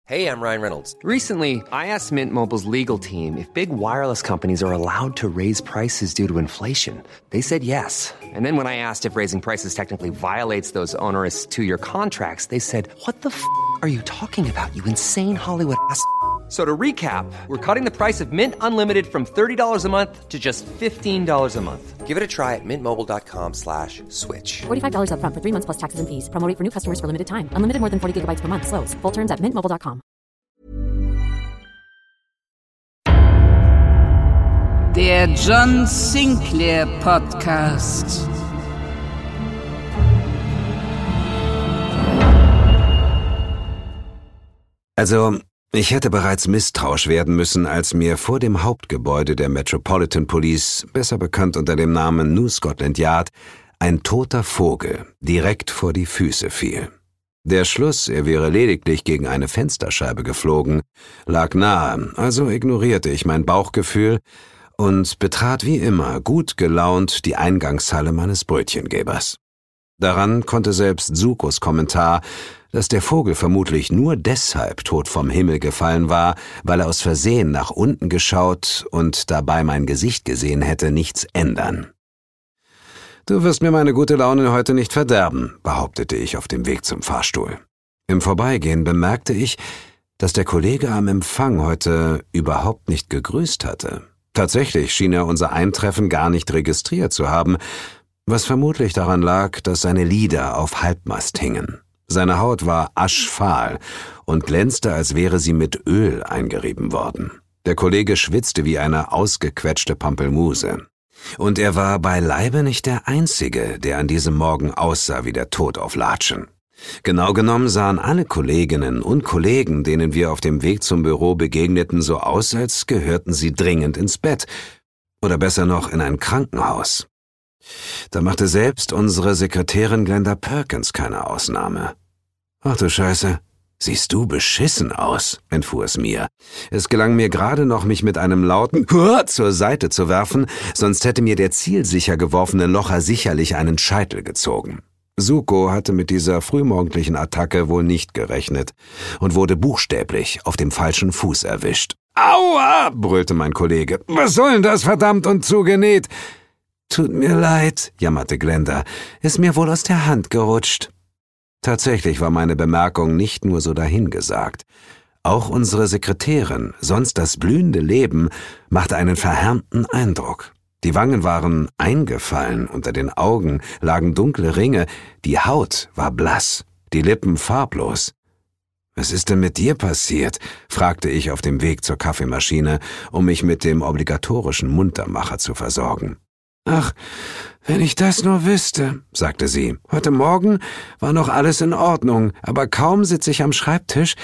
Hey, I'm Ryan Reynolds. Recently, I asked Mint Mobile's legal team if big wireless companies are allowed to raise prices due to inflation. They said yes. And then when I asked if raising prices technically violates those onerous two-year contracts, they said, "What the f*** are you talking about, you insane Hollywood ass?" So to recap, we're cutting the price of Mint Unlimited from $30 a month to just $15 a month. Give it a try at mintmobile.com/switch. $45 up front for 3 months plus taxes and fees. Promo rate for new customers for limited time. Unlimited more than 40 gigabytes per month. Slows full terms at mintmobile.com. Der John Sinclair Podcast. Also, ich hätte bereits misstrauisch werden müssen, als mir vor dem Hauptgebäude der Metropolitan Police, besser bekannt unter dem Namen New Scotland Yard, ein toter Vogel direkt vor die Füße fiel. Der Schluss, er wäre lediglich gegen eine Fensterscheibe geflogen, lag nahe, also ignorierte ich mein Bauchgefühl und betrat wie immer gut gelaunt die Eingangshalle meines Brötchengebers. Daran konnte selbst Sukos Kommentar, dass der Vogel vermutlich nur deshalb tot vom Himmel gefallen war, weil er aus Versehen nach unten geschaut und dabei mein Gesicht gesehen hätte, nichts ändern. »Du wirst mir meine gute Laune heute nicht verderben«, behauptete ich auf dem Weg zum Fahrstuhl. Im Vorbeigehen bemerkte ich, dass der Kollege am Empfang heute überhaupt nicht gegrüßt hatte. Tatsächlich schien er unser Eintreffen gar nicht registriert zu haben, was vermutlich daran lag, dass seine Lider auf Halbmast hingen. Seine Haut war aschfahl und glänzte, als wäre sie mit Öl eingerieben worden. Der Kollege schwitzte wie eine ausgequetschte Pampelmuse. Und er war beileibe nicht der Einzige, der an diesem Morgen aussah wie der Tod auf Latschen. Genau genommen sahen alle Kolleginnen und Kollegen, denen wir auf dem Weg zum Büro begegneten, so aus, als gehörten sie dringend ins Bett. Oder besser noch in ein Krankenhaus. Da machte selbst unsere Sekretärin Glenda Perkins keine Ausnahme. »Ach du Scheiße, siehst du beschissen aus«, entfuhr es mir. Es gelang mir gerade noch, mich mit einem lauten »Hurra« zur Seite zu werfen, sonst hätte mir der zielsicher geworfene Locher sicherlich einen Scheitel gezogen. Suko hatte mit dieser frühmorgendlichen Attacke wohl nicht gerechnet und wurde buchstäblich auf dem falschen Fuß erwischt. »Aua«, brüllte mein Kollege. »Was soll denn das, verdammt und zugenäht?« »Tut mir leid«, jammerte Glenda, »ist mir wohl aus der Hand gerutscht.« Tatsächlich war meine Bemerkung nicht nur so dahingesagt. Auch unsere Sekretärin, sonst das blühende Leben, machte einen verhärmten Eindruck. Die Wangen waren eingefallen, unter den Augen lagen dunkle Ringe, die Haut war blass, die Lippen farblos. »Was ist denn mit dir passiert?« fragte ich auf dem Weg zur Kaffeemaschine, um mich mit dem obligatorischen Muntermacher zu versorgen. »Ach, wenn ich das nur wüsste«, sagte sie. »Heute Morgen war noch alles in Ordnung, aber kaum sitze ich am Schreibtisch,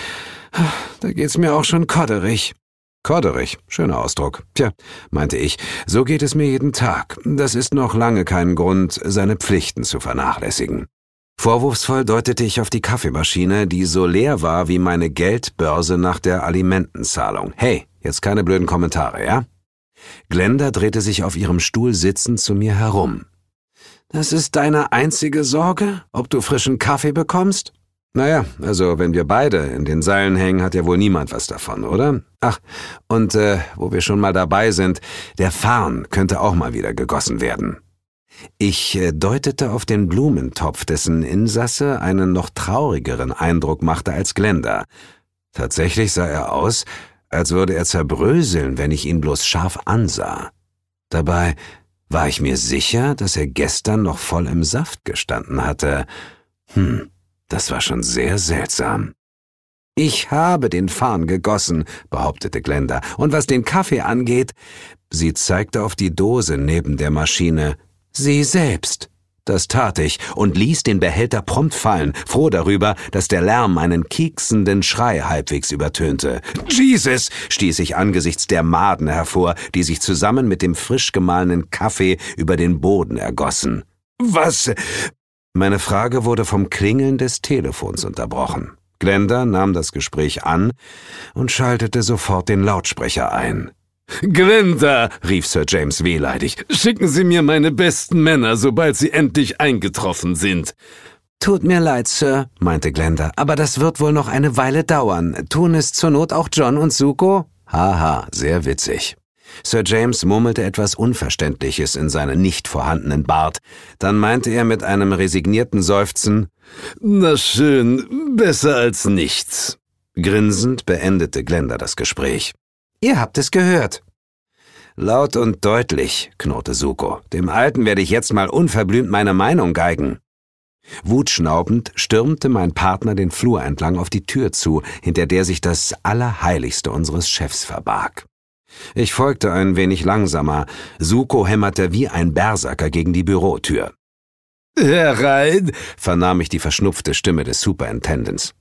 da geht's mir auch schon kodderig.« »Kodderig, schöner Ausdruck. Tja«, meinte ich, »so geht es mir jeden Tag. Das ist noch lange kein Grund, seine Pflichten zu vernachlässigen.« Vorwurfsvoll deutete ich auf die Kaffeemaschine, die so leer war wie meine Geldbörse nach der Alimentenzahlung. »Hey, jetzt keine blöden Kommentare, ja?« Glenda drehte sich auf ihrem Stuhl sitzend zu mir herum. »Das ist deine einzige Sorge, ob du frischen Kaffee bekommst?« »Naja, also wenn wir beide in den Seilen hängen, hat ja wohl niemand was davon, oder? Ach, und wo wir schon mal dabei sind, der Farn könnte auch mal wieder gegossen werden.« Ich deutete auf den Blumentopf, dessen Insasse einen noch traurigeren Eindruck machte als Glenda. Tatsächlich sah er aus, als würde er zerbröseln, wenn ich ihn bloß scharf ansah. Dabei war ich mir sicher, dass er gestern noch voll im Saft gestanden hatte. Das war schon sehr seltsam. »Ich habe den Farn gegossen«, behauptete Glenda. »Und was den Kaffee angeht«, sie zeigte auf die Dose neben der Maschine, »sie selbst.« Das tat ich und ließ den Behälter prompt fallen, froh darüber, dass der Lärm einen kieksenden Schrei halbwegs übertönte. »Jesus«, stieß ich angesichts der Maden hervor, die sich zusammen mit dem frisch gemahlenen Kaffee über den Boden ergossen. »Was?« Meine Frage wurde vom Klingeln des Telefons unterbrochen. Glenda nahm das Gespräch an und schaltete sofort den Lautsprecher ein. »Glenda«, rief Sir James wehleidig, »schicken Sie mir meine besten Männer, sobald sie endlich eingetroffen sind.« »Tut mir leid, Sir«, meinte Glenda, »aber das wird wohl noch eine Weile dauern. Tun es zur Not auch John und Zuko?« Haha, sehr witzig. Sir James murmelte etwas Unverständliches in seinen nicht vorhandenen Bart. Dann meinte er mit einem resignierten Seufzen, »Na schön, besser als nichts.« Grinsend beendete Glenda das Gespräch. »Ihr habt es gehört.« »Laut und deutlich«, knurrte Zuko. »Dem Alten werde ich jetzt mal unverblümt meine Meinung geigen.« Wutschnaubend stürmte mein Partner den Flur entlang auf die Tür zu, hinter der sich das Allerheiligste unseres Chefs verbarg. Ich folgte ein wenig langsamer. Zuko hämmerte wie ein Berserker gegen die Bürotür. »Herein«, vernahm ich die verschnupfte Stimme des Superintendents.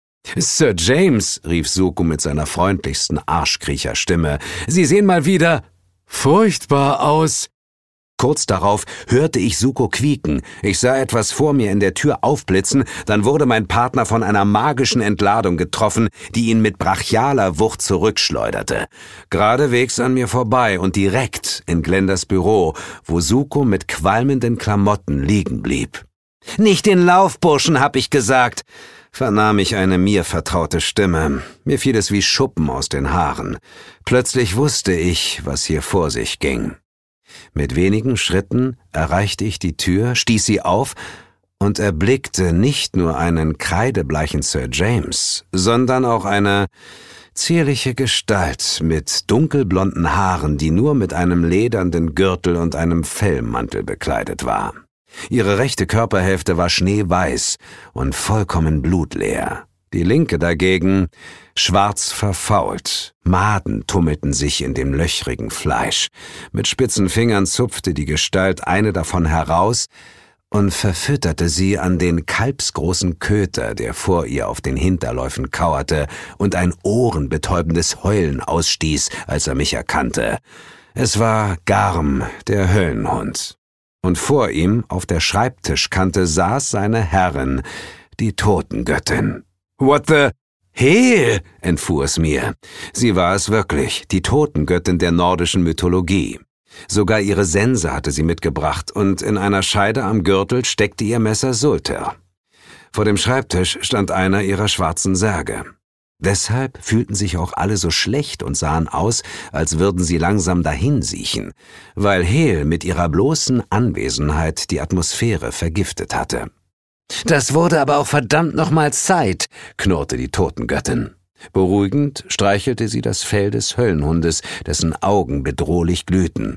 »Sir James«, rief Zuko mit seiner freundlichsten Arschkriecherstimme, »Sie sehen mal wieder furchtbar aus.« Kurz darauf hörte ich Zuko quieken. Ich sah etwas vor mir in der Tür aufblitzen, dann wurde mein Partner von einer magischen Entladung getroffen, die ihn mit brachialer Wucht zurückschleuderte. Geradewegs an mir vorbei und direkt in Glendas Büro, wo Zuko mit qualmenden Klamotten liegen blieb. »Nicht den Laufburschen, hab ich gesagt«, vernahm ich eine mir vertraute Stimme. Mir fiel es wie Schuppen aus den Haaren. Plötzlich wusste ich, was hier vor sich ging. Mit wenigen Schritten erreichte ich die Tür, stieß sie auf und erblickte nicht nur einen kreidebleichen Sir James, sondern auch eine zierliche Gestalt mit dunkelblonden Haaren, die nur mit einem ledernden Gürtel und einem Fellmantel bekleidet war. Ihre rechte Körperhälfte war schneeweiß und vollkommen blutleer. Die linke dagegen schwarz verfault. Maden tummelten sich in dem löchrigen Fleisch. Mit spitzen Fingern zupfte die Gestalt eine davon heraus und verfütterte sie an den kalbsgroßen Köter, der vor ihr auf den Hinterläufen kauerte und ein ohrenbetäubendes Heulen ausstieß, als er mich erkannte. Es war Garm, der Höllenhund. Und vor ihm, auf der Schreibtischkante, saß seine Herrin, die Totengöttin. »What the...« »Heel«, entfuhr es mir. Sie war es wirklich, die Totengöttin der nordischen Mythologie. Sogar ihre Sense hatte sie mitgebracht, und in einer Scheide am Gürtel steckte ihr Messer Sulter. Vor dem Schreibtisch stand einer ihrer schwarzen Särge. Deshalb fühlten sich auch alle so schlecht und sahen aus, als würden sie langsam dahinsiechen, weil Heel mit ihrer bloßen Anwesenheit die Atmosphäre vergiftet hatte. »Das wurde aber auch verdammt nochmal Zeit«, knurrte die Totengöttin. Beruhigend streichelte sie das Fell des Höllenhundes, dessen Augen bedrohlich glühten.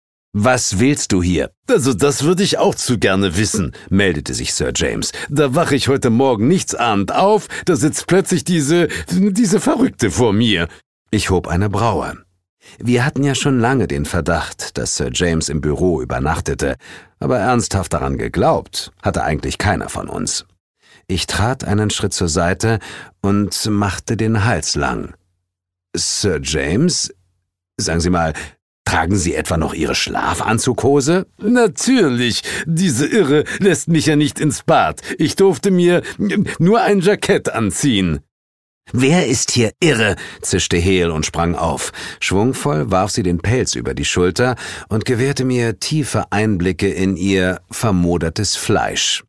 »Was willst du hier?« »Also das würde ich auch zu gerne wissen«, meldete sich Sir James. »Da wache ich heute Morgen nichtsahnend auf, da sitzt plötzlich diese Verrückte vor mir.« Ich hob eine Braue. Wir hatten ja schon lange den Verdacht, dass Sir James im Büro übernachtete, aber ernsthaft daran geglaubt hatte eigentlich keiner von uns. Ich trat einen Schritt zur Seite und machte den Hals lang. »Sir James, sagen Sie mal, tragen Sie etwa noch Ihre Schlafanzughose?« »Natürlich, diese Irre lässt mich ja nicht ins Bad. Ich durfte mir nur ein Jackett anziehen.« »Wer ist hier irre?«, zischte Heel und sprang auf. Schwungvoll warf sie den Pelz über die Schulter und gewährte mir tiefe Einblicke in ihr vermodertes Fleisch.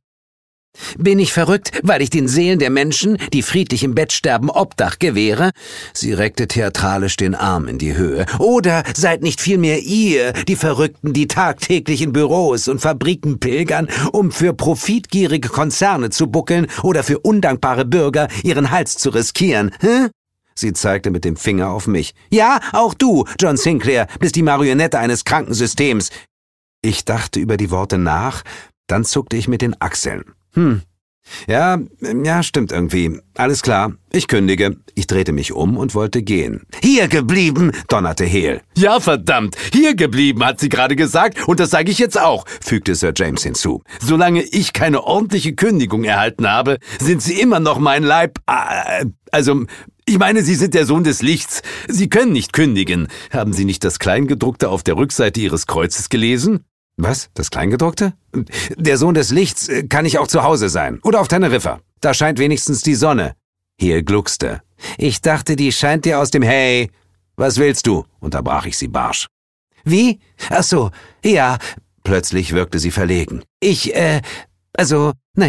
»Bin ich verrückt, weil ich den Seelen der Menschen, die friedlich im Bett sterben, Obdach gewähre?« Sie reckte theatralisch den Arm in die Höhe. »Oder seid nicht vielmehr ihr, die Verrückten, die tagtäglich in Büros und Fabriken pilgern, um für profitgierige Konzerne zu buckeln oder für undankbare Bürger ihren Hals zu riskieren, hä?« Sie zeigte mit dem Finger auf mich. »Ja, auch du, John Sinclair, bist die Marionette eines kranken Systems.« Ich dachte über die Worte nach, dann zuckte ich mit den Achseln. Ja, stimmt irgendwie. Alles klar, ich kündige. Ich drehte mich um und wollte gehen. »Hier geblieben«, donnerte Heel. »Ja, verdammt, hier geblieben, hat sie gerade gesagt, und das sage ich jetzt auch«, fügte Sir James hinzu. »Solange ich keine ordentliche Kündigung erhalten habe, sind Sie immer noch mein Leib... Ich meine, Sie sind der Sohn des Lichts. Sie können nicht kündigen. Haben Sie nicht das Kleingedruckte auf der Rückseite Ihres Kreuzes gelesen?« »Was? Das Kleingedruckte?« »Der Sohn des Lichts kann ich auch zu Hause sein. Oder auf Teneriffa. Da scheint wenigstens die Sonne.« Heel gluckste. »Ich dachte, die scheint dir aus dem... »Hey, was willst du?« unterbrach ich sie barsch. »Wie? Ach so, ja.« Plötzlich wirkte sie verlegen. Also,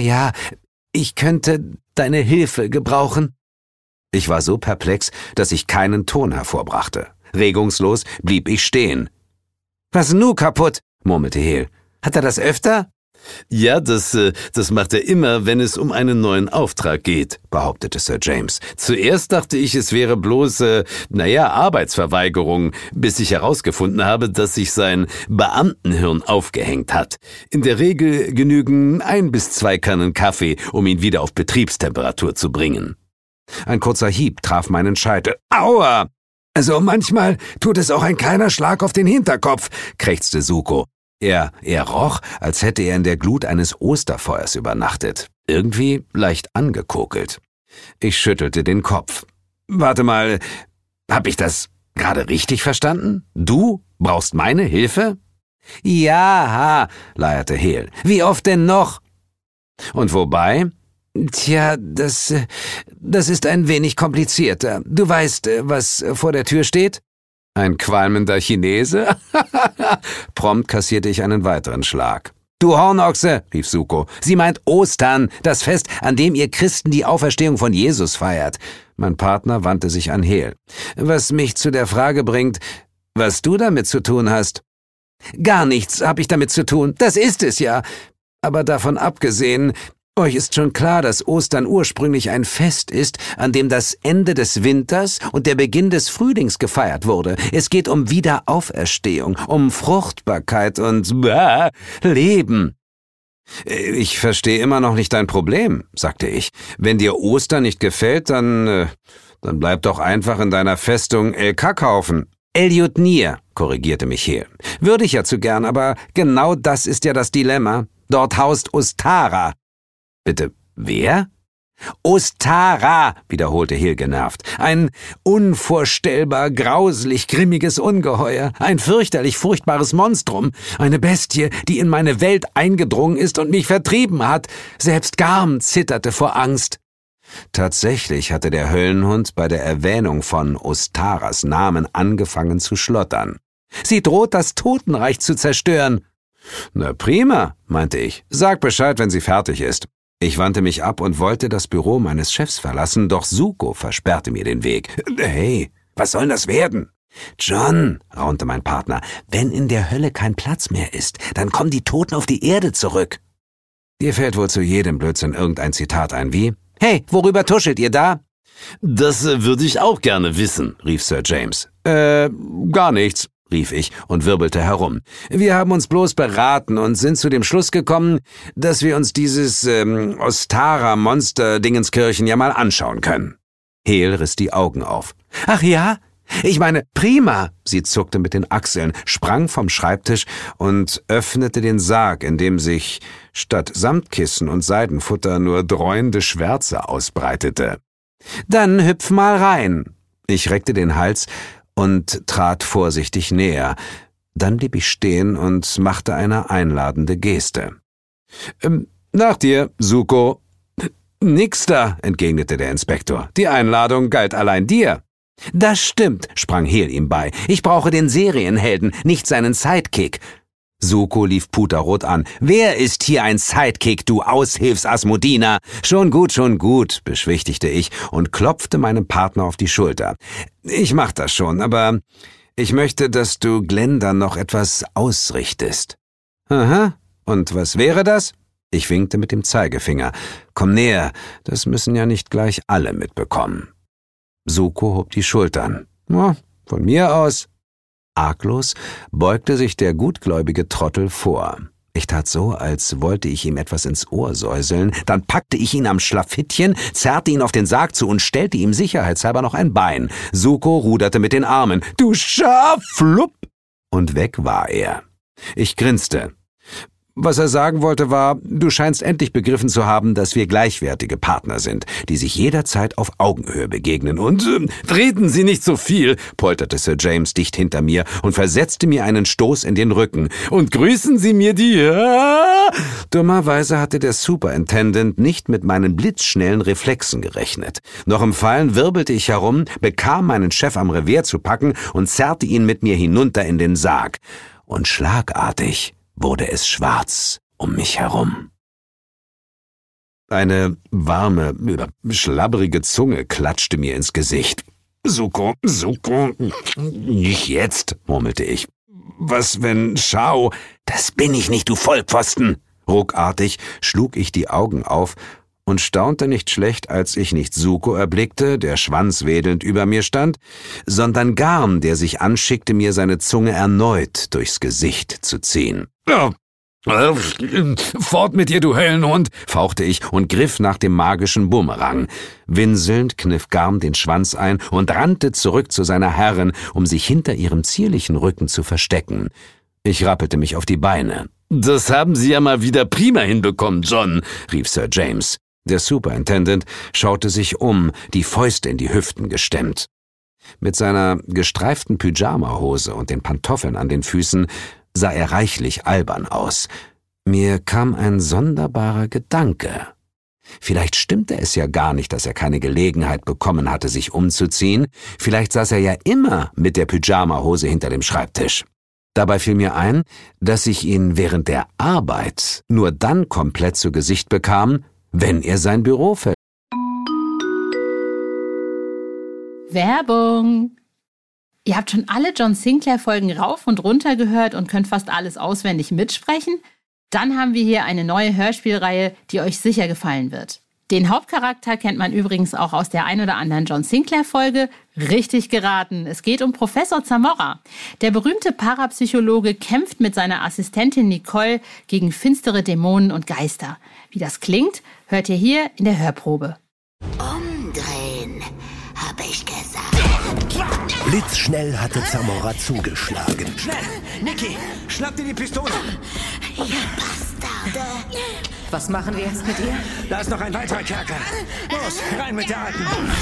ich könnte deine Hilfe gebrauchen. Ich war so perplex, dass ich keinen Ton hervorbrachte. Regungslos blieb ich stehen. »Was nu kaputt?« murmelte Heel. »Hat er das öfter?« »Ja, das macht er immer, wenn es um einen neuen Auftrag geht«, behauptete Sir James. »Zuerst dachte ich, es wäre bloß, Arbeitsverweigerung, bis ich herausgefunden habe, dass sich sein Beamtenhirn aufgehängt hat. In der Regel genügen 1 bis 2 Kannen Kaffee, um ihn wieder auf Betriebstemperatur zu bringen.« Ein kurzer Hieb traf meinen Scheitel. »Aua! Also manchmal tut es auch ein kleiner Schlag auf den Hinterkopf«, krächzte Zuko. Er roch, als hätte er in der Glut eines Osterfeuers übernachtet. Irgendwie leicht angekokelt. Ich schüttelte den Kopf. »Warte mal, hab ich das gerade richtig verstanden? Du brauchst meine Hilfe?« »Ja«, leierte Heel. »Wie oft denn noch?« »Und wobei?« »Tja, das ist ein wenig komplizierter. Du weißt, was vor der Tür steht?« »Ein qualmender Chinese?« Prompt kassierte ich einen weiteren Schlag. »Du Hornochse«, rief Zuko. »Sie meint Ostern, das Fest, an dem ihr Christen die Auferstehung von Jesus feiert.« Mein Partner wandte sich an Heel. »Was mich zu der Frage bringt, was du damit zu tun hast.« »Gar nichts habe ich damit zu tun, das ist es ja. Aber davon abgesehen, euch ist schon klar, dass Ostern ursprünglich ein Fest ist, an dem das Ende des Winters und der Beginn des Frühlings gefeiert wurde. Es geht um Wiederauferstehung, um Fruchtbarkeit und Leben.« »Ich verstehe immer noch nicht dein Problem«, sagte ich. »Wenn dir Ostern nicht gefällt, dann bleib doch einfach in deiner Festung El Kackhaufen.« »Eljutnir«, korrigierte mich Heel. »Würde ich ja zu gern, aber genau das ist ja das Dilemma. Dort haust Ostara.« »Bitte, wer?« »Ostara«, wiederholte Heel genervt. »Ein unvorstellbar grauslich grimmiges Ungeheuer, ein fürchterlich furchtbares Monstrum, eine Bestie, die in meine Welt eingedrungen ist und mich vertrieben hat. Selbst Garm zitterte vor Angst.« Tatsächlich hatte der Höllenhund bei der Erwähnung von Ostaras Namen angefangen zu schlottern. »Sie droht, das Totenreich zu zerstören.« »Na prima«, meinte ich. »Sag Bescheid, wenn sie fertig ist.« Ich wandte mich ab und wollte das Büro meines Chefs verlassen, doch Zuko versperrte mir den Weg. »Hey, was soll das werden?« »John«, raunte mein Partner, »wenn in der Hölle kein Platz mehr ist, dann kommen die Toten auf die Erde zurück.« Dir fällt wohl zu jedem Blödsinn irgendein Zitat ein, wie? »Hey, worüber tuschelt ihr da?« »Das würde ich auch gerne wissen«, rief Sir James. Gar nichts«, rief ich und wirbelte herum. »Wir haben uns bloß beraten und sind zu dem Schluss gekommen, dass wir uns dieses Ostara-Monster-Dingenskirchen ja mal anschauen können.« Heel riss die Augen auf. »Ach ja? Ich meine, prima!« Sie zuckte mit den Achseln, sprang vom Schreibtisch und öffnete den Sarg, in dem sich statt Samtkissen und Seidenfutter nur dreuende Schwärze ausbreitete. »Dann hüpf mal rein.« Ich reckte den Hals und trat vorsichtig näher. Dann blieb ich stehen und machte eine einladende Geste. »Nach dir, Zuko.« »Nix da«, entgegnete der Inspektor. »Die Einladung galt allein dir.« »Das stimmt«, sprang Heel ihm bei. »Ich brauche den Serienhelden, nicht seinen Sidekick.« Zuko lief puterrot an. »Wer ist hier ein Sidekick, du Aushilfsasmodiner?« Schon gut«, beschwichtigte ich und klopfte meinem Partner auf die Schulter. »Ich mach das schon, aber ich möchte, dass du Glenda noch etwas ausrichtest.« »Aha, und was wäre das?« Ich winkte mit dem Zeigefinger. »Komm näher, das müssen ja nicht gleich alle mitbekommen.« Zuko hob die Schultern. »Ja, von mir aus.« Arglos beugte sich der gutgläubige Trottel vor. Ich tat so, als wollte ich ihm etwas ins Ohr säuseln, dann packte ich ihn am Schlafittchen, zerrte ihn auf den Sarg zu und stellte ihm sicherheitshalber noch ein Bein. Zuko ruderte mit den Armen. »Du Schaf, flupp!« Und weg war er. Ich grinste. Was er sagen wollte war, du scheinst endlich begriffen zu haben, dass wir gleichwertige Partner sind, die sich jederzeit auf Augenhöhe begegnen und »Reden Sie nicht so viel«, polterte Sir James dicht hinter mir und versetzte mir einen Stoß in den Rücken. »Und grüßen Sie mir die...« Dummerweise hatte der Superintendent nicht mit meinen blitzschnellen Reflexen gerechnet. Noch im Fallen wirbelte ich herum, bekam meinen Chef am Revier zu packen und zerrte ihn mit mir hinunter in den Sarg. Und schlagartig wurde es schwarz um mich herum. Eine warme, schlabbrige Zunge klatschte mir ins Gesicht. »Zuko, nicht jetzt«, murmelte ich. »Was, wenn Shao...« »Das bin ich nicht, du Vollpfosten!« Ruckartig schlug ich die Augen auf und staunte nicht schlecht, als ich nicht Zuko erblickte, der schwanzwedelnd über mir stand, sondern Garm, der sich anschickte, mir seine Zunge erneut durchs Gesicht zu ziehen. »Fort mit dir, du Höllenhund«, fauchte ich und griff nach dem magischen Bumerang. Winselnd kniff Garm den Schwanz ein und rannte zurück zu seiner Herrin, um sich hinter ihrem zierlichen Rücken zu verstecken. Ich rappelte mich auf die Beine. »Das haben Sie ja mal wieder prima hinbekommen, John«, rief Sir James. Der Superintendent schaute sich um, die Fäuste in die Hüften gestemmt. Mit seiner gestreiften Pyjamahose und den Pantoffeln an den Füßen sah er reichlich albern aus. Mir kam ein sonderbarer Gedanke. Vielleicht stimmte es ja gar nicht, dass er keine Gelegenheit bekommen hatte, sich umzuziehen. Vielleicht saß er ja immer mit der Pyjamahose hinter dem Schreibtisch. Dabei fiel mir ein, dass ich ihn während der Arbeit nur dann komplett zu Gesicht bekam, wenn er sein Büro verließ. Werbung! Ihr habt schon alle John Sinclair-Folgen rauf und runter gehört und könnt fast alles auswendig mitsprechen? Dann haben wir hier eine neue Hörspielreihe, die euch sicher gefallen wird. Den Hauptcharakter kennt man übrigens auch aus der ein oder anderen John Sinclair-Folge. Richtig geraten, es geht um Professor Zamora. Der berühmte Parapsychologe kämpft mit seiner Assistentin Nicole gegen finstere Dämonen und Geister. Wie das klingt, hört ihr hier in der Hörprobe. Umdrehen, hab ich gesagt. Blitzschnell hatte Zamora zugeschlagen. Schnell! Niki, schnapp dir die Pistole! Ihr Bastarde! Was machen wir jetzt mit ihr? Da ist noch ein weiterer Kerker. Los, rein mit der Alten!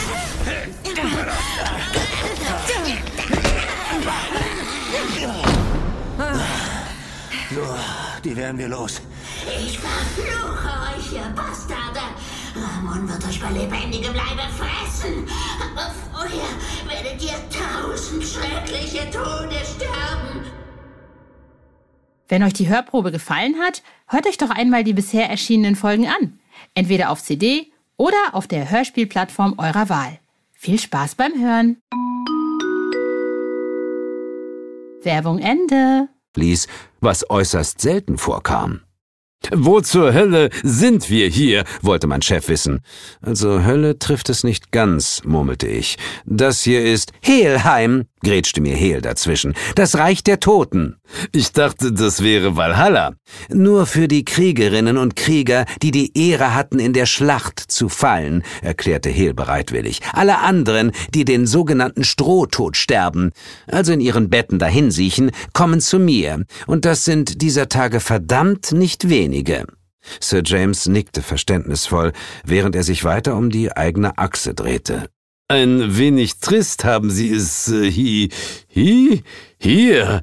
So, die werden wir los. Ich verfluche euch, ihr Bastarde! Ramon wird euch bei lebendigem Leibe fressen. Aber vorher werdet ihr 1000 schreckliche Tode sterben. Wenn euch die Hörprobe gefallen hat, hört euch doch einmal die bisher erschienenen Folgen an. Entweder auf CD oder auf der Hörspielplattform eurer Wahl. Viel Spaß beim Hören. Werbung Ende. Ließ, was äußerst selten vorkam. »Wo zur Hölle sind wir hier?« wollte mein Chef wissen. Also Hölle trifft es nicht ganz, murmelte ich. Das hier ist Helheim, grätschte mir Hel dazwischen. Das Reich der Toten. Ich dachte, das wäre Valhalla. Nur für die Kriegerinnen und Krieger, die die Ehre hatten, in der Schlacht zu fallen, erklärte Hel bereitwillig. Alle anderen, die den sogenannten Strohtod sterben, also in ihren Betten dahinsiechen, kommen zu mir. Und das sind dieser Tage verdammt nicht wenige. Sir James nickte verständnisvoll, während er sich weiter um die eigene Achse drehte. Ein wenig trist haben Sie es hier.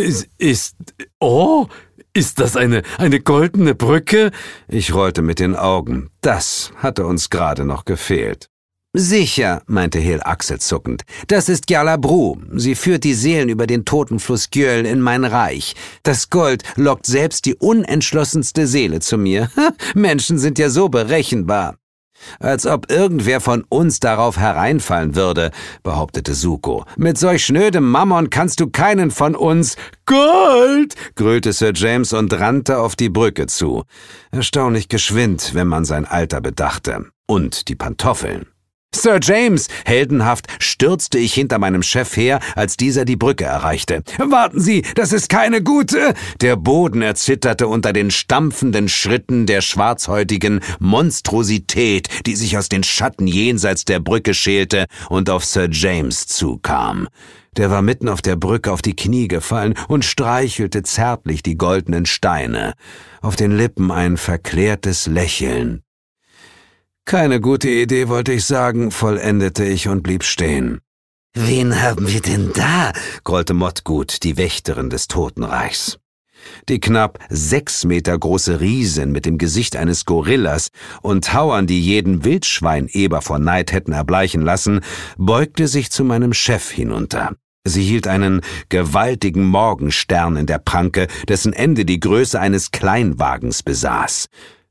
Ist das eine goldene Brücke? Ich rollte mit den Augen. Das hatte uns gerade noch gefehlt. Sicher, meinte Hel achselzuckend. Das ist Jalabru. Sie führt die Seelen über den Totenfluss Gjöll in mein Reich. Das Gold lockt selbst die unentschlossenste Seele zu mir. Menschen sind ja so berechenbar. Als ob irgendwer von uns darauf hereinfallen würde, behauptete Zuko. Mit solch schnödem Mammon kannst du keinen von uns... Gold! Gröhlte Sir James und rannte auf die Brücke zu. Erstaunlich geschwind, wenn man sein Alter bedachte. Und die Pantoffeln. »Sir James!« Heldenhaft stürzte ich hinter meinem Chef her, als dieser die Brücke erreichte. »Warten Sie, das ist keine gute...« Der Boden erzitterte unter den stampfenden Schritten der schwarzhäutigen Monstrosität, die sich aus den Schatten jenseits der Brücke schälte und auf Sir James zukam. Der war mitten auf der Brücke auf die Knie gefallen und streichelte zärtlich die goldenen Steine. Auf den Lippen ein verklärtes Lächeln. »Keine gute Idee, wollte ich sagen«, vollendete ich und blieb stehen. »Wen haben wir denn da?« grollte Modgut, die Wächterin des Totenreichs. Die knapp 6 Meter große Riesin mit dem Gesicht eines Gorillas und Hauern, die jeden Wildschweineber vor Neid hätten erbleichen lassen, beugte sich zu meinem Chef hinunter. Sie hielt einen gewaltigen Morgenstern in der Pranke, dessen Ende die Größe eines Kleinwagens besaß.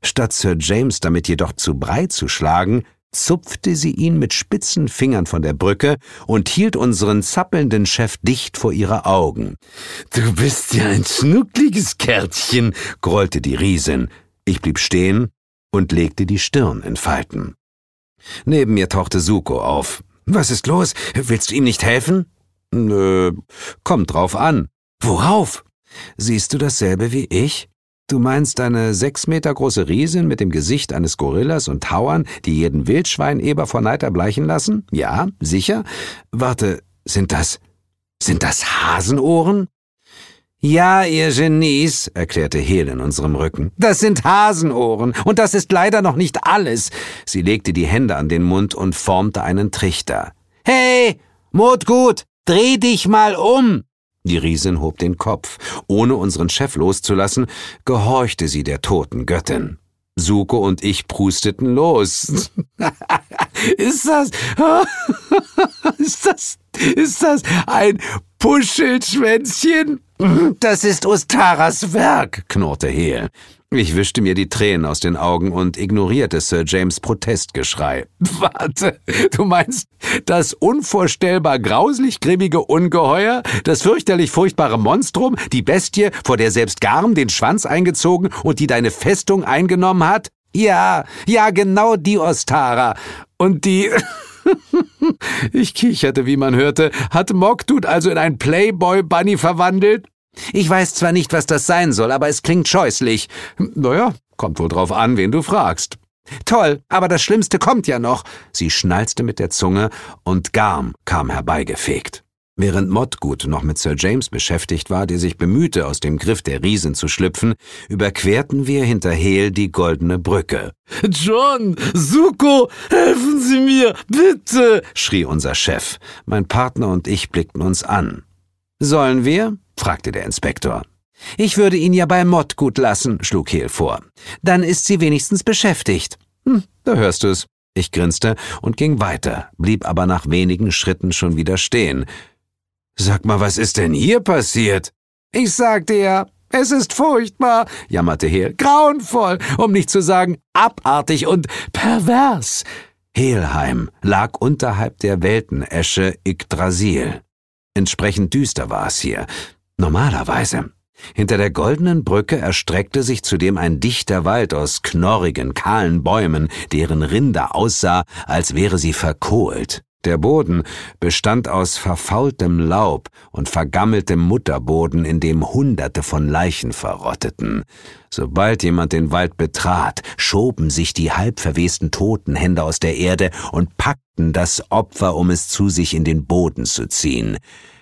Statt Sir James damit jedoch zu Brei zu schlagen, zupfte sie ihn mit spitzen Fingern von der Brücke und hielt unseren zappelnden Chef dicht vor ihre Augen. »Du bist ja ein schnuckliges Kärtchen«, grollte die Riesin. Ich blieb stehen und legte die Stirn in Falten. Neben mir tauchte Zuko auf. »Was ist los? Willst du ihm nicht helfen?« »Nö, kommt drauf an.« »Worauf?« »Siehst du dasselbe wie ich? Du meinst eine 6 Meter große Riesin mit dem Gesicht eines Gorillas und Hauern, die jeden Wildschweineber vor Neid erbleichen lassen? Ja, sicher? Warte, sind das Hasenohren?« »Ja, ihr Genies«, erklärte Hel in unserem Rücken. »Das sind Hasenohren, und das ist leider noch nicht alles.« Sie legte die Hände an den Mund und formte einen Trichter. »Hey, Motgut, dreh dich mal um!« Die Riesin hob den Kopf. Ohne unseren Chef loszulassen, gehorchte sie der toten Göttin. Zuko und ich prusteten los. Ist das ein Puschelschwänzchen? Das ist Ostaras Werk, knurrte Hel. Ich wischte mir die Tränen aus den Augen und ignorierte Sir James' Protestgeschrei. Warte, du meinst das unvorstellbar grauslich grimmige Ungeheuer, das fürchterlich furchtbare Monstrum, die Bestie, vor der selbst Garm den Schwanz eingezogen und die deine Festung eingenommen hat? Ja, genau die Ostara. Und die... Ich kicherte, wie man hörte. Hat Mokdud also in ein Playboy-Bunny verwandelt? Ich weiß zwar nicht, was das sein soll, aber es klingt scheußlich. Naja, kommt wohl drauf an, wen du fragst. Toll, aber das Schlimmste kommt ja noch. Sie schnalzte mit der Zunge und Garm kam herbeigefegt. Während Mokdud noch mit Sir James beschäftigt war, der sich bemühte, aus dem Griff der Riesin zu schlüpfen, überquerten wir hinter Hel die goldene Brücke. »John, Zuko, helfen Sie mir, bitte«, schrie unser Chef. Mein Partner und ich blickten uns an. »Sollen wir?« fragte der Inspektor. »Ich würde ihn ja bei Mokdud lassen«, schlug Hel vor. »Dann ist sie wenigstens beschäftigt.« Da hörst du's.« Ich grinste und ging weiter, blieb aber nach wenigen Schritten schon wieder stehen. »Sag mal, was ist denn hier passiert?« »Ich sagte ja, es ist furchtbar«, jammerte Hel. »Grauenvoll, um nicht zu sagen abartig und pervers.« Helheim lag unterhalb der Weltenesche Yggdrasil. Entsprechend düster war es hier. Normalerweise. Hinter der goldenen Brücke erstreckte sich zudem ein dichter Wald aus knorrigen, kahlen Bäumen, deren Rinde aussah, als wäre sie verkohlt. Der Boden bestand aus verfaultem Laub und vergammeltem Mutterboden, in dem Hunderte von Leichen verrotteten. Sobald jemand den Wald betrat, schoben sich die halbverwesten Totenhände aus der Erde und packten das Opfer, um es zu sich in den Boden zu ziehen.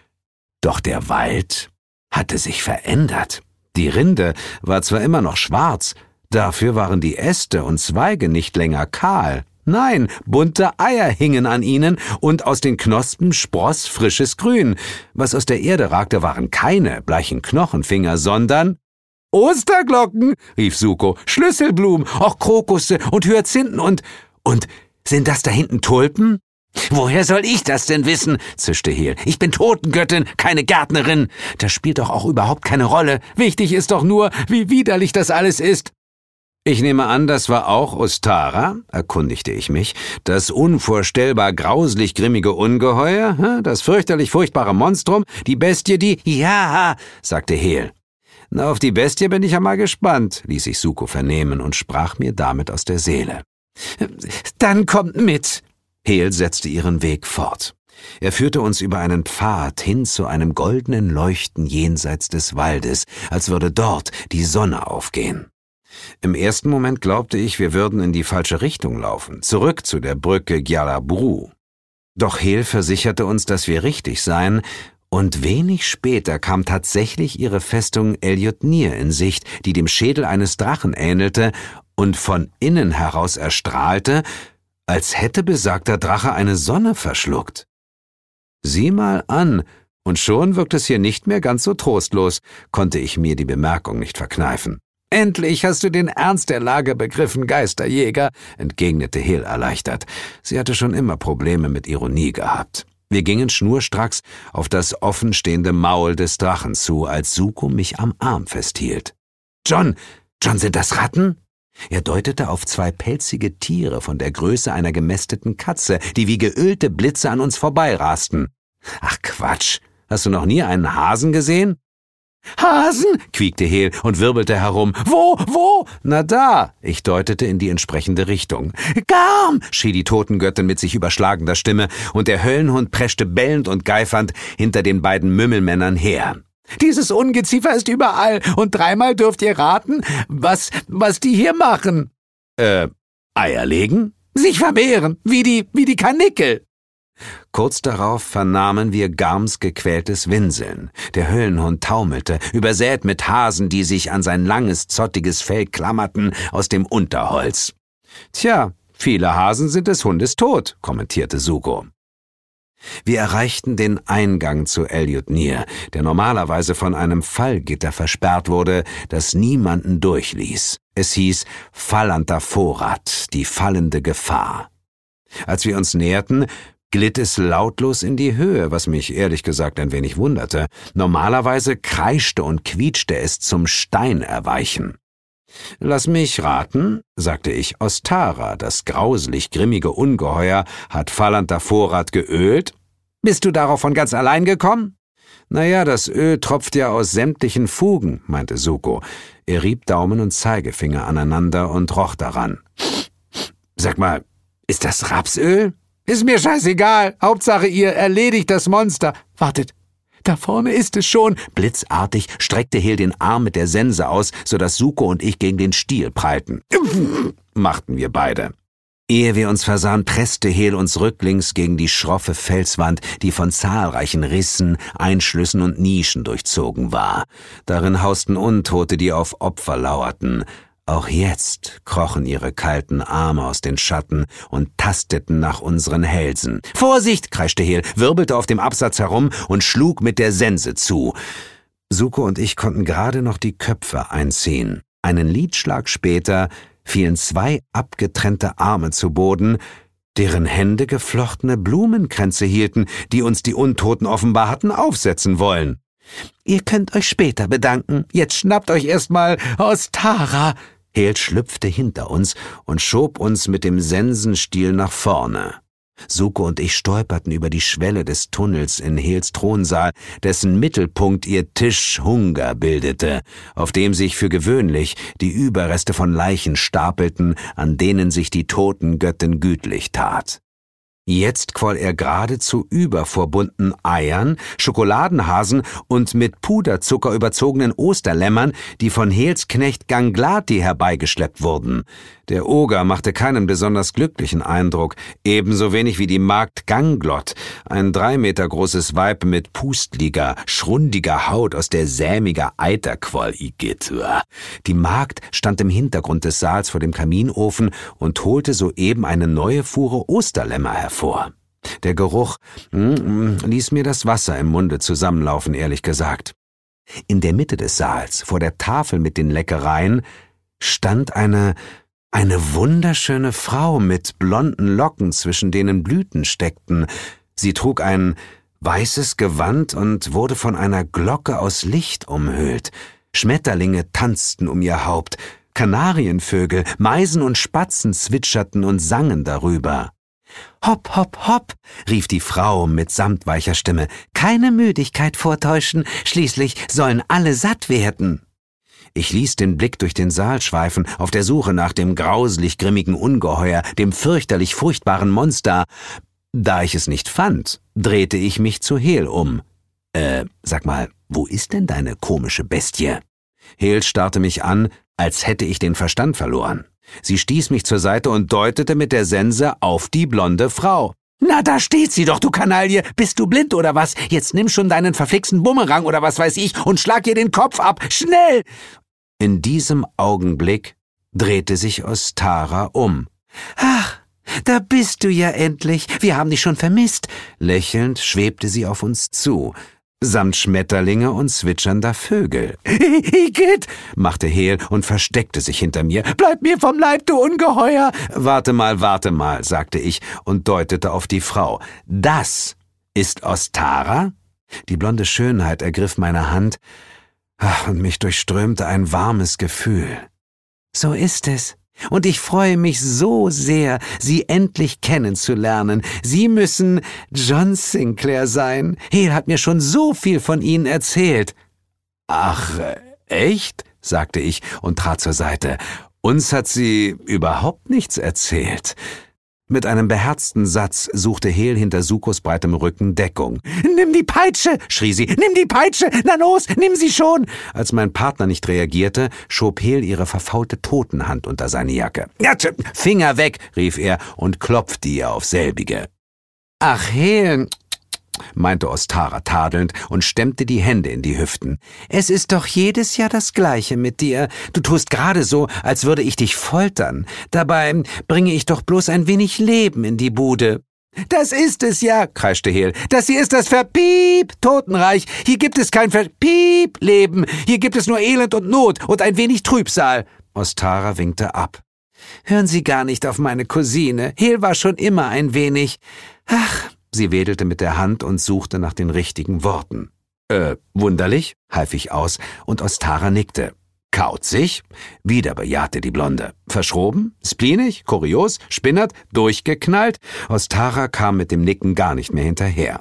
Doch der Wald hatte sich verändert. Die Rinde war zwar immer noch schwarz, dafür waren die Äste und Zweige nicht länger kahl. Nein, bunte Eier hingen an ihnen und aus den Knospen spross frisches Grün. Was aus der Erde ragte, waren keine bleichen Knochenfinger, sondern »Osterglocken«, rief Zuko, »Schlüsselblumen, auch Krokusse und Hyazinthen und sind das da hinten Tulpen?« »Woher soll ich das denn wissen?« zischte Hel. »Ich bin Totengöttin, keine Gärtnerin. Das spielt doch auch überhaupt keine Rolle. Wichtig ist doch nur, wie widerlich das alles ist.« »Ich nehme an, das war auch Ostara«, erkundigte ich mich, »das unvorstellbar grauslich grimmige Ungeheuer, das fürchterlich furchtbare Monstrum, die Bestie, die...« »Ja«, sagte Hel. »Na, auf die Bestie bin ich ja mal gespannt«, ließ ich Zuko vernehmen und sprach mir damit aus der Seele. »Dann kommt mit.« Hel setzte ihren Weg fort. Er führte uns über einen Pfad hin zu einem goldenen Leuchten jenseits des Waldes, als würde dort die Sonne aufgehen. Im ersten Moment glaubte ich, wir würden in die falsche Richtung laufen, zurück zu der Brücke Gyalabru. Doch Hel versicherte uns, dass wir richtig seien, und wenig später kam tatsächlich ihre Festung Elliotnir in Sicht, die dem Schädel eines Drachen ähnelte und von innen heraus erstrahlte, als hätte besagter Drache eine Sonne verschluckt. Sieh mal an, und schon wirkt es hier nicht mehr ganz so trostlos, konnte ich mir die Bemerkung nicht verkneifen. »Endlich hast du den Ernst der Lage begriffen, Geisterjäger«, entgegnete Hel erleichtert. Sie hatte schon immer Probleme mit Ironie gehabt. Wir gingen schnurstracks auf das offenstehende Maul des Drachen zu, als Zuko mich am Arm festhielt. »John, sind das Ratten?« Er deutete auf 2 pelzige Tiere von der Größe einer gemästeten Katze, die wie geölte Blitze an uns vorbeirasten. »Ach Quatsch, hast du noch nie einen Hasen gesehen?« »Hasen?« quiekte Hel und wirbelte herum. »Wo?« »Na da!« Ich deutete in die entsprechende Richtung. »Garm!« schrie die Totengöttin mit sich überschlagender Stimme, und der Höllenhund preschte bellend und geifernd hinter den beiden Mümmelmännern her. »Dieses Ungeziefer ist überall, und 3-mal dürft ihr raten, was die hier machen.« Eier legen? »Sich vermehren, wie die Karnickel.« Kurz darauf vernahmen wir Garms gequältes Winseln. Der Höllenhund taumelte, übersät mit Hasen, die sich an sein langes, zottiges Fell klammerten, aus dem Unterholz. »Tja, viele Hasen sind des Hundes tot«, kommentierte Suko. Wir erreichten den Eingang zu Elliot-Nir, der normalerweise von einem Fallgitter versperrt wurde, das niemanden durchließ. Es hieß Fallantaforat, die fallende Gefahr. Als wir uns näherten, glitt es lautlos in die Höhe, was mich ehrlich gesagt ein wenig wunderte. Normalerweise kreischte und quietschte es zum Steinerweichen. »Lass mich raten«, sagte ich, »Ostara, das grauselig grimmige Ungeheuer, hat Fallantaforat geölt? Bist du darauf von ganz allein gekommen?« »Naja, das Öl tropft ja aus sämtlichen Fugen«, meinte Suko. Er rieb Daumen und Zeigefinger aneinander und roch daran. »Sag mal, ist das Rapsöl?« »Ist mir scheißegal. Hauptsache, ihr erledigt das Monster. Wartet, da vorne ist es schon.« Blitzartig streckte Hel den Arm mit der Sense aus, sodass Suko und ich gegen den Stiel prallten. Machten wir beide. Ehe wir uns versahen, presste Hel uns rücklings gegen die schroffe Felswand, die von zahlreichen Rissen, Einschlüssen und Nischen durchzogen war. Darin hausten Untote, die auf Opfer lauerten. Auch jetzt krochen ihre kalten Arme aus den Schatten und tasteten nach unseren Hälsen. »Vorsicht!« kreischte Hel, wirbelte auf dem Absatz herum und schlug mit der Sense zu. Suko und ich konnten gerade noch die Köpfe einziehen. Einen Lidschlag später fielen 2 abgetrennte Arme zu Boden, deren Hände geflochtene Blumenkränze hielten, die uns die Untoten offenbar hatten aufsetzen wollen. »Ihr könnt euch später bedanken. Jetzt schnappt euch erstmal Ostara.« Hel schlüpfte hinter uns und schob uns mit dem Sensenstiel nach vorne. Suko und ich stolperten über die Schwelle des Tunnels in Hels Thronsaal, dessen Mittelpunkt ihr Tisch Hunger bildete, auf dem sich für gewöhnlich die Überreste von Leichen stapelten, an denen sich die Totengöttin gütlich tat. Jetzt quoll er geradezu über vor bunten Eiern, Schokoladenhasen und mit Puderzucker überzogenen Osterlämmern, die von Hels Knecht Ganglati herbeigeschleppt wurden. Der Oger machte keinen besonders glücklichen Eindruck, ebenso wenig wie die Magd Ganglot, ein 3 Meter großes Weib mit pustliger, schrundiger Haut, aus der sämiger Eiter quoll. Die Magd stand im Hintergrund des Saals vor dem Kaminofen und holte soeben eine neue Fuhre Osterlämmer hervor. Der Geruch ließ mir das Wasser im Munde zusammenlaufen, ehrlich gesagt. In der Mitte des Saals, vor der Tafel mit den Leckereien, stand eine wunderschöne Frau mit blonden Locken, zwischen denen Blüten steckten. Sie trug ein weißes Gewand und wurde von einer Glocke aus Licht umhüllt. Schmetterlinge tanzten um ihr Haupt, Kanarienvögel, Meisen und Spatzen zwitscherten und sangen darüber. »Hopp, hopp, hopp«, rief die Frau mit samtweicher Stimme, »keine Müdigkeit vortäuschen, schließlich sollen alle satt werden.« Ich ließ den Blick durch den Saal schweifen, auf der Suche nach dem grauselig grimmigen Ungeheuer, dem fürchterlich furchtbaren Monster. Da ich es nicht fand, drehte ich mich zu Hel um. Sag mal, wo ist denn deine komische Bestie?« Hel starrte mich an, als hätte ich den Verstand verloren. Sie stieß mich zur Seite und deutete mit der Sense auf die blonde Frau. »Na, da steht sie doch, du Kanaille! Bist du blind oder was? Jetzt nimm schon deinen verflixten Bumerang oder was weiß ich und schlag ihr den Kopf ab! Schnell!« In diesem Augenblick drehte sich Ostara um. »Ach, da bist du ja endlich! Wir haben dich schon vermisst!« Lächelnd schwebte sie auf uns zu, samt Schmetterlinge und zwitschernder Vögel. »Igitt«, machte Hel und versteckte sich hinter mir. »Bleib mir vom Leib, du Ungeheuer!« Warte mal«, sagte ich und deutete auf die Frau. »Das ist Ostara?« Die blonde Schönheit ergriff meine Hand, und mich durchströmte ein warmes Gefühl. »So ist es. Und ich freue mich so sehr, Sie endlich kennenzulernen. Sie müssen John Sinclair sein. Hale hat mir schon so viel von Ihnen erzählt. Ach, echt? Sagte ich und trat zur Seite. Uns hat sie überhaupt nichts erzählt. Mit einem beherzten Satz suchte Hale hinter Sukos breitem Rücken Deckung. »Nimm die Peitsche«, schrie sie. »Nimm die Peitsche! Na los, nimm sie schon!« Als mein Partner nicht reagierte, schob Hale ihre verfaulte Totenhand unter seine Jacke. »Finger weg«, rief er und klopfte ihr auf selbige. »Ach, Hale«, meinte Ostara tadelnd und stemmte die Hände in die Hüften. »Es ist doch jedes Jahr das Gleiche mit dir. Du tust gerade so, als würde ich dich foltern. Dabei bringe ich doch bloß ein wenig Leben in die Bude.« »Das ist es ja«, kreischte Hale. »Das hier ist das Verpiep-Totenreich. Hier gibt es kein Verpiep-Leben. Hier gibt es nur Elend und Not und ein wenig Trübsal.« Ostara winkte ab. »Hören Sie gar nicht auf meine Cousine. Hale war schon immer ein wenig... Ach...« Sie wedelte mit der Hand und suchte nach den richtigen Worten. Wunderlich«, half ich aus, und Ostara nickte. »Kauzig«, wieder bejahte die Blonde. »Verschroben? Spleenig? Kurios? Spinnert? Durchgeknallt?« Ostara kam mit dem Nicken gar nicht mehr hinterher.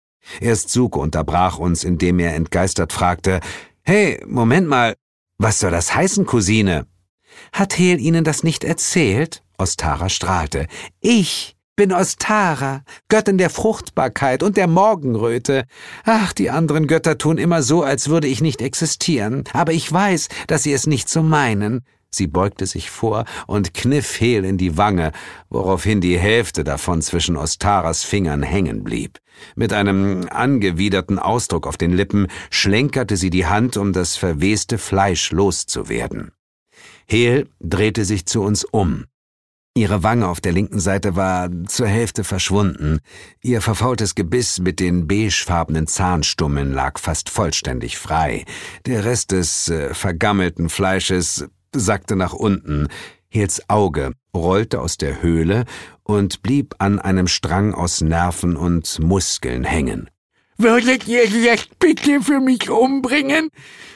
Erst Suko unterbrach uns, indem er entgeistert fragte, »Hey, Moment mal, was soll das heißen, Cousine?« »Hat Hale Ihnen das nicht erzählt?« Ostara strahlte. »Ich bin Ostara, Göttin der Fruchtbarkeit und der Morgenröte. Ach, die anderen Götter tun immer so, als würde ich nicht existieren. Aber ich weiß, dass sie es nicht so meinen.« Sie beugte sich vor und kniff Hale in die Wange, woraufhin die Hälfte davon zwischen Ostaras Fingern hängen blieb. Mit einem angewiderten Ausdruck auf den Lippen schlenkerte sie die Hand, um das verweste Fleisch loszuwerden. Hale drehte sich zu uns um. Ihre Wange auf der linken Seite war zur Hälfte verschwunden. Ihr verfaultes Gebiss mit den beigefarbenen Zahnstummeln lag fast vollständig frei. Der Rest des vergammelten Fleisches sackte nach unten. Hales Auge rollte aus der Höhle und blieb an einem Strang aus Nerven und Muskeln hängen. »Würdet ihr sie jetzt bitte für mich umbringen?«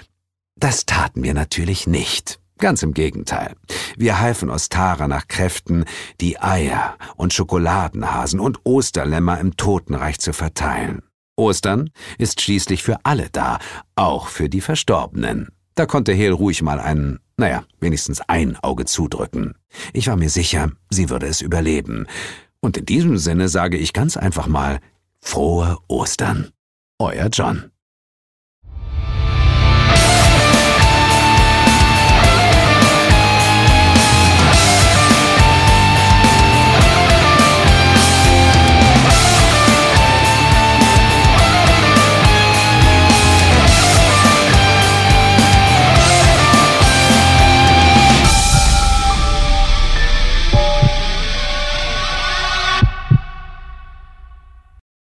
Das taten wir natürlich nicht. Ganz im Gegenteil. Wir halfen Ostara nach Kräften, die Eier und Schokoladenhasen und Osterlämmer im Totenreich zu verteilen. Ostern ist schließlich für alle da, auch für die Verstorbenen. Da konnte Hale ruhig mal wenigstens ein Auge zudrücken. Ich war mir sicher, sie würde es überleben. Und in diesem Sinne sage ich ganz einfach mal, frohe Ostern. Euer John.